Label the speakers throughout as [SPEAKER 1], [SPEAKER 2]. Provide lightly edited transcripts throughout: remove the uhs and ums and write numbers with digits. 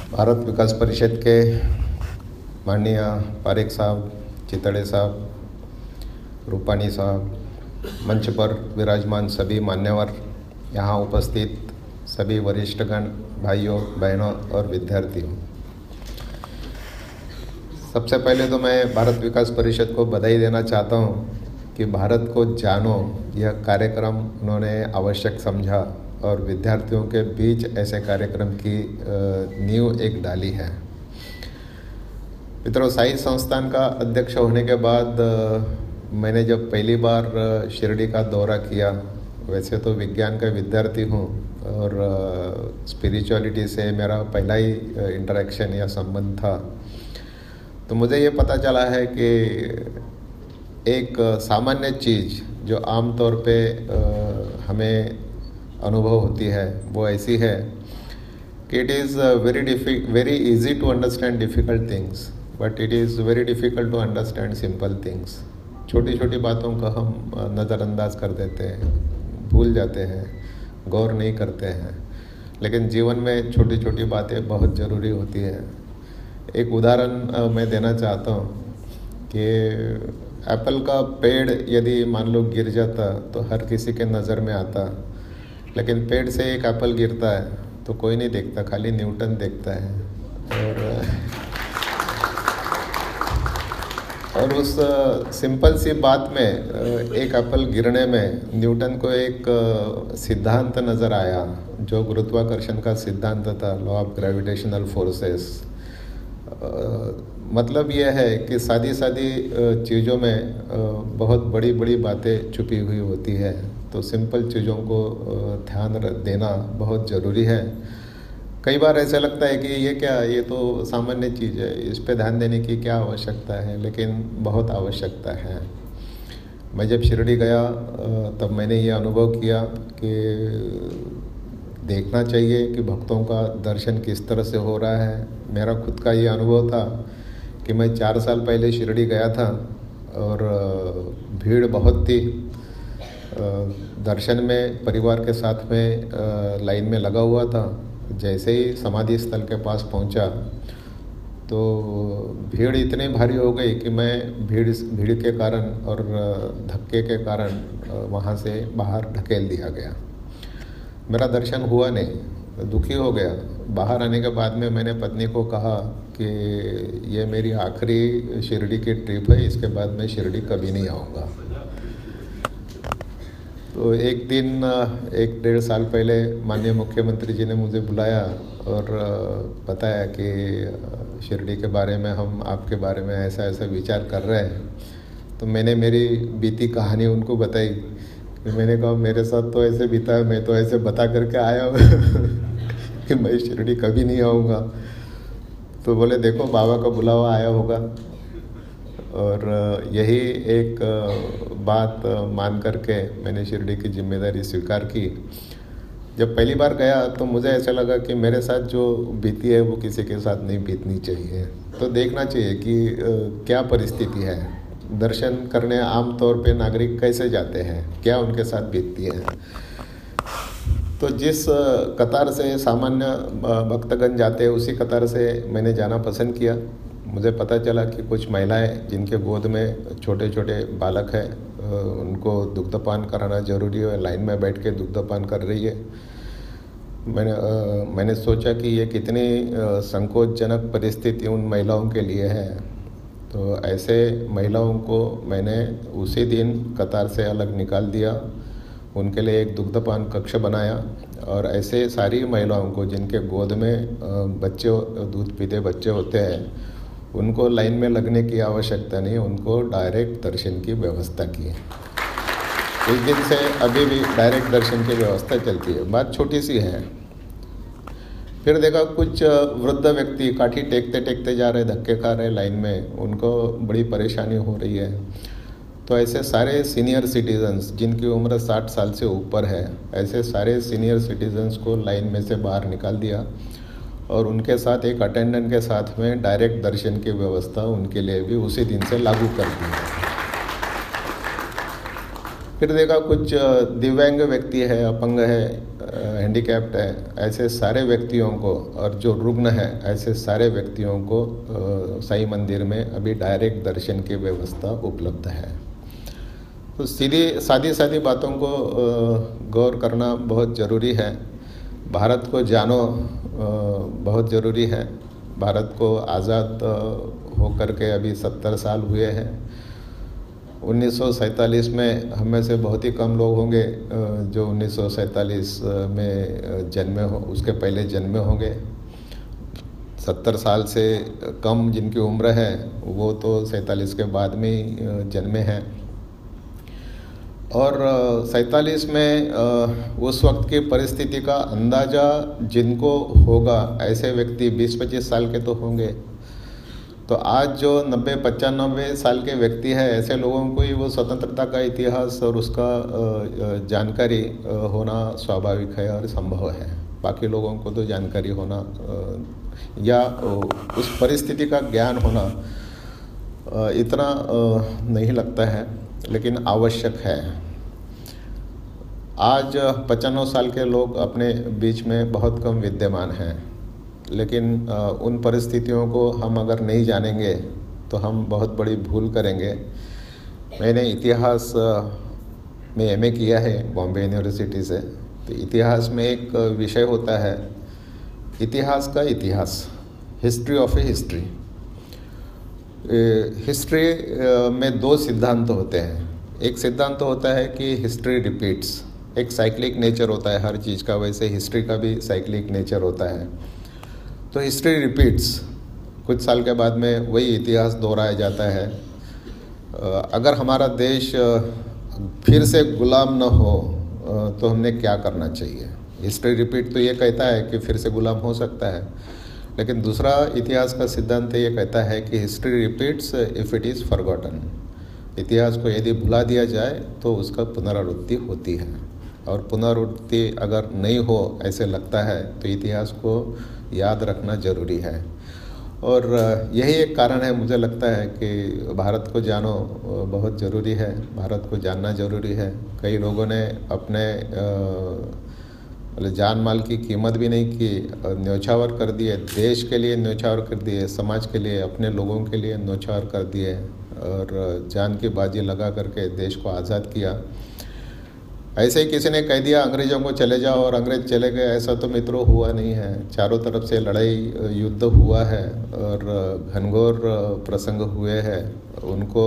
[SPEAKER 1] भारत विकास परिषद के माननीय पारेख साहब, चितड़े साहब, रूपानी साहब, मंच पर विराजमान सभी मान्यवर, यहाँ उपस्थित सभी वरिष्ठगण, भाइयों बहनों और विद्यार्थियों, सबसे पहले तो मैं भारत विकास परिषद को बधाई देना चाहता हूँ कि भारत को जानो यह कार्यक्रम उन्होंने आवश्यक समझा और विद्यार्थियों के बीच ऐसे कार्यक्रम की नींव एक डाली है। मित्रों, साई संस्थान का अध्यक्ष होने के बाद मैंने जब पहली बार शिरडी का दौरा किया, वैसे तो विज्ञान का विद्यार्थी हूँ और स्पिरिचुअलिटी से मेरा पहला ही इंटरेक्शन या संबंध था, तो मुझे ये पता चला है कि एक सामान्य चीज़ जो आम तौर पे हमें अनुभव होती है वो ऐसी है कि it is very easy to understand difficult things, but it is very difficult to understand simple things. छोटी छोटी बातों को हम नज़रअंदाज कर देते हैं, भूल जाते हैं, गौर नहीं करते हैं, लेकिन जीवन में छोटी छोटी बातें बहुत ज़रूरी होती हैं। एक उदाहरण मैं देना चाहता हूँ कि एप्पल का पेड़ यदि मान लो गिर जाता तो हर किसी के नज़र में आता, लेकिन पेड़ से एक एप्पल गिरता है तो कोई नहीं देखता, खाली न्यूटन देखता है। और उस सिंपल सी बात में एक एप्पल गिरने में न्यूटन को एक सिद्धांत नज़र आया जो गुरुत्वाकर्षण का सिद्धांत था, लॉ ऑफ ग्रेविटेशनल फोर्सेस। मतलब यह है कि सादी सादी चीज़ों में बहुत बड़ी बड़ी बातें छुपी हुई होती है, तो सिंपल चीज़ों को ध्यान देना बहुत ज़रूरी है। कई बार ऐसा लगता है कि ये क्या, ये तो सामान्य चीज़ है, इस पे ध्यान देने की क्या आवश्यकता है, लेकिन बहुत आवश्यकता है। मैं जब शिरडी गया तब मैंने ये अनुभव किया कि देखना चाहिए कि भक्तों का दर्शन किस तरह से हो रहा है। मेरा खुद का ये अनुभव था कि मैं 4 साल पहले शिरडी गया था और भीड़ बहुत थी। दर्शन में परिवार के साथ में लाइन में लगा हुआ था। जैसे ही समाधि स्थल के पास पहुंचा तो भीड़ इतनी भारी हो गई कि मैं भीड़ के कारण और धक्के के कारण वहां से बाहर ढकेल दिया गया। मेरा दर्शन हुआ नहीं, दुखी हो गया। बाहर आने के बाद में मैंने पत्नी को कहा कि ये मेरी आखिरी शिरडी की ट्रिप है, इसके बाद मैं शिरडी कभी नहीं आऊँगा। तो एक दिन 1-1.5 साल पहले माननीय मुख्यमंत्री जी ने मुझे बुलाया और बताया कि शिरडी के बारे में हम आपके बारे में ऐसा ऐसा विचार कर रहे हैं। तो मैंने मेरी बीती कहानी उनको बताई कि मैंने कहा मेरे साथ तो ऐसे बीता है, मैं तो ऐसे बता करके आया हूँ कि मैं शिरडी कभी नहीं आऊँगा। तो बोले देखो बाबा का बुलावा आया होगा। और यही एक बात मान करके मैंने शिरडी की जिम्मेदारी स्वीकार की। जब पहली बार गया तो मुझे ऐसा लगा कि मेरे साथ जो बीती है वो किसी के साथ नहीं बीतनी चाहिए। तो देखना चाहिए कि क्या परिस्थिति है, दर्शन करने आम तौर पे नागरिक कैसे जाते हैं, क्या उनके साथ बीतती है। तो जिस कतार से सामान्य भक्तगण जाते हैं उसी कतार से मैंने जाना पसंद किया। मुझे पता चला कि कुछ महिलाएं जिनके गोद में छोटे छोटे बालक हैं, उनको दुग्धपान कराना जरूरी है, लाइन में बैठ के दुग्धपान कर रही है। मैंने सोचा कि ये कितनी संकोचजनक परिस्थिति उन महिलाओं के लिए है। तो ऐसे महिलाओं को मैंने उसी दिन कतार से अलग निकाल दिया, उनके लिए एक दुग्धपान कक्ष बनाया और ऐसे सारी महिलाओं को जिनके गोद में बच्चे दूध पीते बच्चे होते हैं उनको लाइन में लगने की आवश्यकता नहीं, उनको डायरेक्ट दर्शन की व्यवस्था की। उस दिन से अभी भी डायरेक्ट दर्शन की व्यवस्था चलती है। बात छोटी सी है। फिर देखा कुछ वृद्ध व्यक्ति काठी टेकते टेकते जा रहे, धक्के खा रहे लाइन में, उनको बड़ी परेशानी हो रही है। तो ऐसे सारे सीनियर सिटीजन्स जिनकी उम्र 60 साल से ऊपर है, ऐसे सारे सीनियर सिटीजन्स को लाइन में से बाहर निकाल दिया और उनके साथ एक अटेंडेंट के साथ में डायरेक्ट दर्शन की व्यवस्था उनके लिए भी उसी दिन से लागू कर दी। फिर देखा कुछ दिव्यांग व्यक्ति है, अपंग है, हैंडीकैप्ड है, ऐसे सारे व्यक्तियों को, और जो रुग्ण है ऐसे सारे व्यक्तियों को साईं मंदिर में अभी डायरेक्ट दर्शन की व्यवस्था उपलब्ध है। तो सादी बातों को गौर करना बहुत ज़रूरी है। भारत को जानो बहुत ज़रूरी है। भारत को आज़ाद होकर के अभी 70 साल हुए हैं। 1947 में हम में से बहुत ही कम लोग होंगे जो 1947 में जन्मे हो, उसके पहले जन्मे होंगे। 70 साल से कम जिनकी उम्र है वो तो 47 के बाद में ही जन्मे हैं। और 47 में उस वक्त की परिस्थिति का अंदाज़ा जिनको होगा, ऐसे व्यक्ति 20-25 साल के तो होंगे। तो आज जो 90-95 साल के व्यक्ति है, ऐसे लोगों को ही वो स्वतंत्रता का इतिहास और उसका जानकारी होना स्वाभाविक है और संभव है। बाकी लोगों को तो जानकारी होना या उस परिस्थिति का ज्ञान होना इतना नहीं लगता है, लेकिन आवश्यक है। आज 95 साल के लोग अपने बीच में बहुत कम विद्यमान हैं, लेकिन उन परिस्थितियों को हम अगर नहीं जानेंगे तो हम बहुत बड़ी भूल करेंगे। मैंने इतिहास में एमए किया है बॉम्बे यूनिवर्सिटी से। तो इतिहास में एक विषय होता है इतिहास का इतिहास, history of a history. History में दो सिद्धांत होते हैं। एक सिद्धांत होता है कि हिस्ट्री रिपीट्स, एक साइक्लिक नेचर होता है हर चीज़ का, वैसे हिस्ट्री का भी साइक्लिक नेचर होता है। तो हिस्ट्री रिपीट्स, कुछ साल के बाद में वही इतिहास दोहराया जाता है। अगर हमारा देश फिर से गुलाम न हो तो हमने क्या करना चाहिए? हिस्ट्री रिपीट तो ये कहता है कि फिर से गुलाम हो सकता है, लेकिन दूसरा इतिहास का सिद्धांत ये कहता है कि history repeats if it is forgotten. इतिहास को यदि भुला दिया जाए तो उसका पुनरावृत्ति होती है, और पुनरावृत्ति अगर नहीं हो ऐसे लगता है तो इतिहास को याद रखना ज़रूरी है। और यही एक कारण है, मुझे लगता है कि भारत को जानो बहुत ज़रूरी है, भारत को जानना ज़रूरी है। कई लोगों ने अपने जान माल की कीमत भी नहीं की, न्योछावर कर दिए, देश के लिए न्योछावर कर दिए, समाज के लिए, अपने लोगों के लिए न्योछावर कर दिए और जान की बाजी लगा करके देश को आज़ाद किया। ऐसे ही किसी ने कह दिया अंग्रेज़ों को चले जाओ और अंग्रेज़ चले गए, ऐसा तो मित्रों हुआ नहीं है। चारों तरफ से लड़ाई युद्ध हुआ है और घनघोर प्रसंग हुए हैं। उनको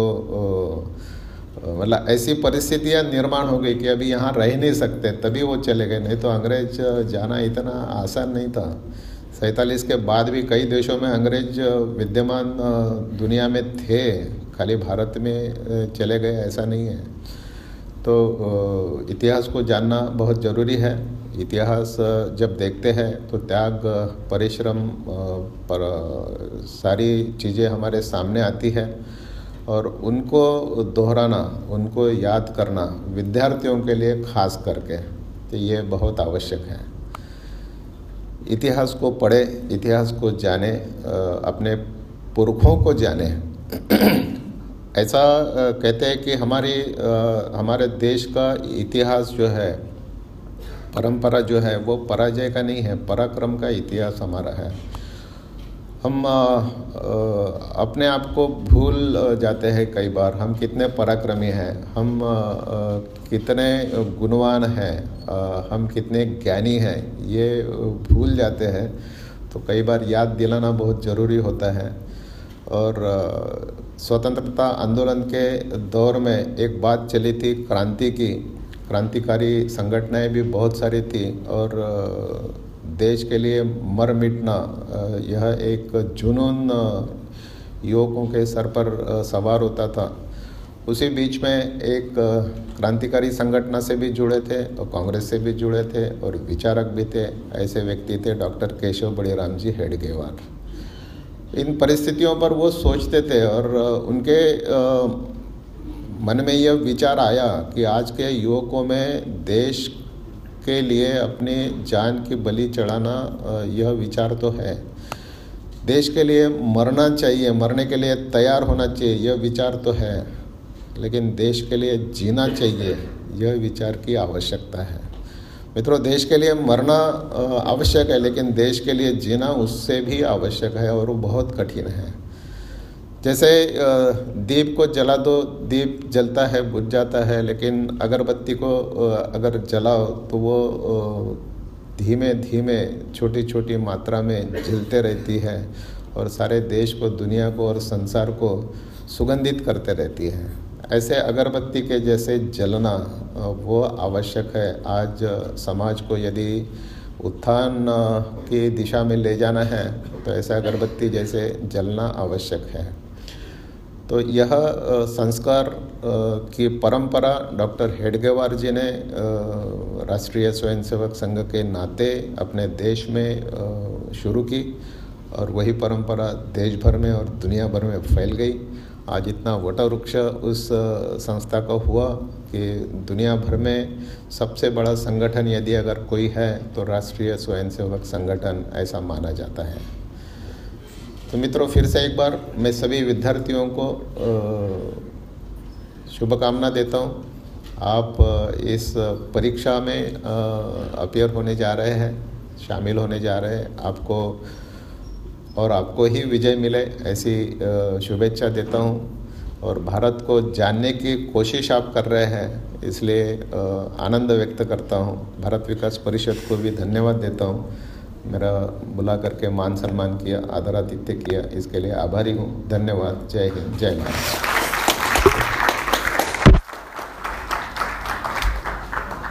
[SPEAKER 1] मतलब ऐसी परिस्थितियां निर्माण हो गई कि अभी यहाँ रह नहीं सकते, तभी वो चले गए, नहीं तो अंग्रेज जाना इतना आसान नहीं था। 47 के बाद भी कई देशों में अंग्रेज विद्यमान दुनिया में थे, खाली भारत में चले गए ऐसा नहीं है। तो इतिहास को जानना बहुत ज़रूरी है। इतिहास जब देखते हैं तो त्याग, परिश्रम पर सारी चीज़ें हमारे सामने आती है, और उनको दोहराना, उनको याद करना विद्यार्थियों के लिए खास करके तो ये बहुत आवश्यक है। इतिहास को पढ़े, इतिहास को जाने, अपने पुरखों को जाने। ऐसा कहते हैं कि हमारे देश का इतिहास जो है, परंपरा जो है, वो पराजय का नहीं है, पराक्रम का इतिहास हमारा है। हम अपने आप को भूल जाते हैं कई बार, हम कितने पराक्रमी हैं, हम कितने गुणवान हैं, हम कितने ज्ञानी हैं, ये भूल जाते हैं। तो कई बार याद दिलाना बहुत ज़रूरी होता है। और स्वतंत्रता आंदोलन के दौर में एक बात चली थी क्रांति की, क्रांतिकारी संगठनाएं भी बहुत सारी थी, और देश के लिए मर मिटना यह एक जुनून युवकों के सर पर सवार होता था। उसी बीच में एक क्रांतिकारी संगठन से भी जुड़े थे और कांग्रेस से भी जुड़े थे और विचारक भी थे। ऐसे व्यक्ति थे डॉक्टर केशव बड़ीराम जी हेडगेवार। इन परिस्थितियों पर वो सोचते थे और उनके मन में यह विचार आया कि आज के युवकों में देश के लिए अपनी जान की बलि चढ़ाना, यह विचार तो है। देश के लिए मरना चाहिए, मरने के लिए तैयार होना चाहिए, यह विचार तो है। लेकिन देश के लिए जीना चाहिए, यह विचार की आवश्यकता है। मित्रों, देश के लिए मरना आवश्यक है, लेकिन देश के लिए जीना उससे भी आवश्यक है, और वो बहुत कठिन है। जैसे दीप को जला दो, दीप जलता है, बुझ जाता है, लेकिन अगरबत्ती को अगर जलाओ तो वो धीमे धीमे छोटी छोटी मात्रा में जलते रहती है और सारे देश को, दुनिया को और संसार को सुगंधित करते रहती है। ऐसे अगरबत्ती के जैसे जलना वो आवश्यक है। आज समाज को यदि उत्थान की दिशा में ले जाना है तो ऐसा अगरबत्ती जैसे जलना आवश्यक है। तो यह संस्कार की परंपरा डॉक्टर हेडगेवार जी ने राष्ट्रीय स्वयंसेवक संघ के नाते अपने देश में शुरू की, और वही परंपरा देश भर में और दुनिया भर में फैल गई। आज इतना वटवृक्ष उस संस्था का हुआ कि दुनिया भर में सबसे बड़ा संगठन यदि अगर कोई है तो राष्ट्रीय स्वयंसेवक संगठन ऐसा माना जाता है। तो मित्रों, फिर से एक बार मैं सभी विद्यार्थियों को शुभकामना देता हूँ। आप इस परीक्षा में अपीयर होने जा रहे हैं, शामिल होने जा रहे हैं। आपको ही विजय मिले ऐसी शुभेच्छा देता हूँ। और भारत को जानने की कोशिश आप कर रहे हैं, इसलिए आनंद व्यक्त करता हूँ। भारत विकास परिषद को भी धन्यवाद देता हूँ। मेरा बुला करके मान सम्मान किया, आदरातिथ्य किया, इसके लिए आभारी हूँ। धन्यवाद। जय हिंद, जय भारत।